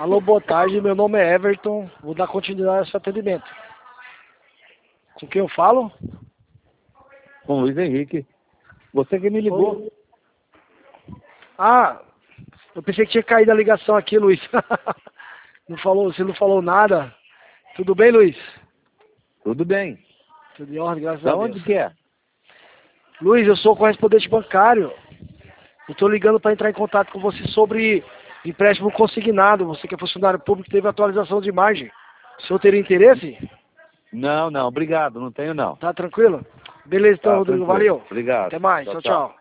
Alô, boa tarde, meu nome é Everton, vou dar continuidade ao seu atendimento. Com quem eu falo? Com o Luiz Henrique. Você que me ligou. Ah, eu pensei que tinha caído a ligação aqui, Luiz. Não falou, você não falou nada. Tudo bem, Luiz? Tudo bem. Tudo em ordem, graças Da a Deus. onde que é? Luiz, eu sou correspondente bancário. Eu estou ligando para entrar em contato com você sobre empréstimo consignado. Você que é funcionário público teve atualização de margem. O senhor teria interesse? Não, obrigado, não tenho não. Tá tranquilo? Beleza então, Tá, Rodrigo, tranquilo. valeu. Obrigado. Até mais, tchau, tchau.